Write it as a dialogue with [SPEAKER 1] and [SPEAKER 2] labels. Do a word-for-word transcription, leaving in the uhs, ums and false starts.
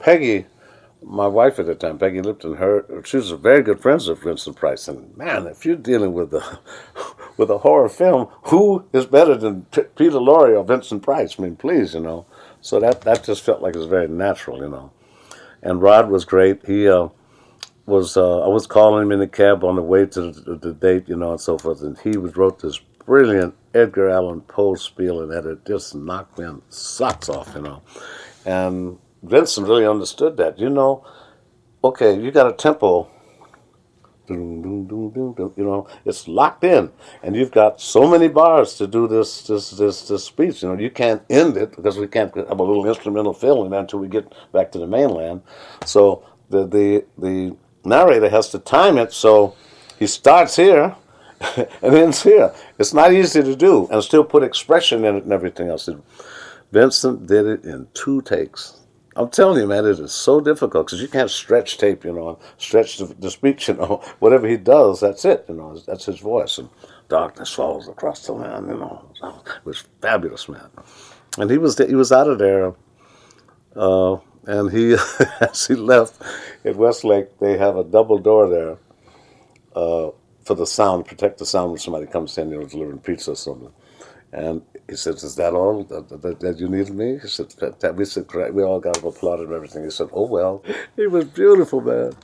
[SPEAKER 1] Peggy, my wife at the time, Peggy Lipton, her she was very good friends with Vincent Price. And man, if you're dealing with a with a horror film, who is better than P Peter Lorre or Vincent Price? I mean, please, you know. So that that just felt like it was very natural, you know. And Rod was great. He uh, was uh, I was calling him in the cab on the way to the, the date, you know, and so forth. And he was wrote this brilliant Edgar Allan Poe spiel, and that it just knocked me socks off, you know. And Vincent really understood that, you know. Okay, you got a tempo, doom, doom, doom, doom, doom, you know, it's locked in, and you've got so many bars to do this this this this speech. You know, you can't end it because we can't have a little instrumental filling until we get back to the mainland. So the the the narrator has to time it so he starts here and ends here. It's not easy to do and still put expression in it and everything else. Vincent did it in two takes. I'm telling you, man, it is so difficult because you can't stretch tape, you know, stretch the, the speech, you know. Whatever he does, that's it, you know, that's his voice. And darkness falls across the land, you know. It was fabulous, man. And he was he was out of there, uh, and he, as he left at Westlake, they have a double door there uh, for the sound, protect the sound when somebody comes in, you know, delivering pizza or something. And he said, "Is that all that, that, that you needed me?" He said, that, that we said, "Correct." We all got applauded and everything. He said, "Oh well." He was beautiful, man.